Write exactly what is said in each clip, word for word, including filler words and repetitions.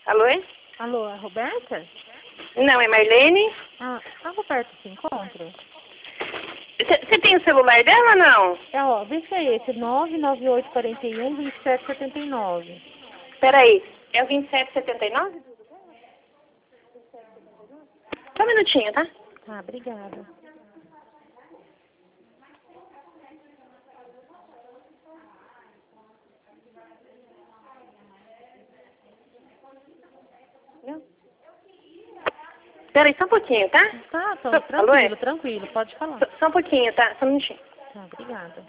Alô? Alô, é a Roberta? Não, é Marlene? Ah, a Roberta se encontra? Você tem o celular dela ou não? É, ó, vê se é esse, nove nove oito quatro um, dois sete sete nove. Peraí, é o vinte e sete setenta e nove? Só um minutinho, tá? Tá, obrigada. Não. Peraí, só um pouquinho, tá? Tá, tô, Só, alô, é? tranquilo, tranquilo, pode falar. Só, só um pouquinho, tá? Só um minutinho. Tá, obrigada.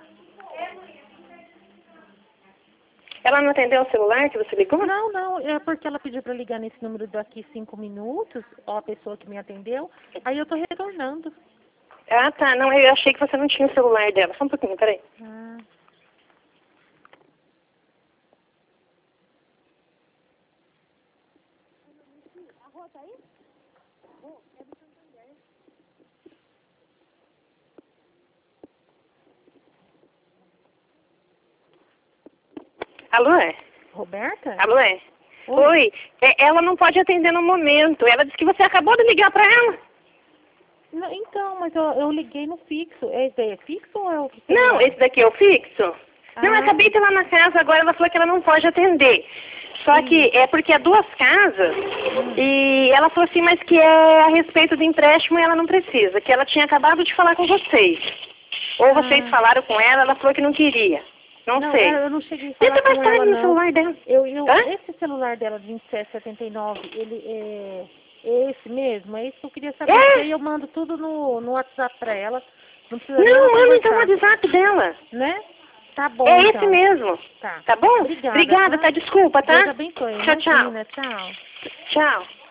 Ela não atendeu o celular que você ligou? Não, não, é porque ela pediu pra ligar nesse número daqui cinco minutos, ó, a pessoa que me atendeu, aí eu tô retornando. Ah, tá. Não, eu achei que você não tinha o celular dela. Só um pouquinho, peraí. Ah. Alô, é? Roberta? Alô, é? Oi. Oi. É, ela não pode atender no momento. Ela disse que você acabou de ligar pra ela. Não, então, mas eu, eu liguei no fixo. Esse daí é fixo ou é o celular? Não, esse daqui é o fixo. Ah. Não, eu acabei de ir lá na casa, agora ela falou que ela não pode atender. Só Sim. que é porque é duas casas Hum. e ela falou assim, mas que é a respeito do empréstimo e ela não precisa, que ela tinha acabado de falar com vocês. Ou vocês Ah. falaram com ela, ela falou que não queria. Não, Não, sei. eu não cheguei a falar Tenta mais com tarde ela, no não. celular dela. Eu, eu, Hã? esse celular dela de vinte e sete setenta e nove, ele é, é esse mesmo? É isso que eu queria saber, É. porque aí eu mando tudo no, no WhatsApp pra ela. Não precisa nem ela Não, manda então no conversar, WhatsApp dela. né? Tá bom, É então. esse mesmo. Tá. Tá bom? Obrigada, Obrigada, tá? tá? Desculpa, tá? Deus abençoe. Tchau, tchau. Imagina, tchau. Tchau.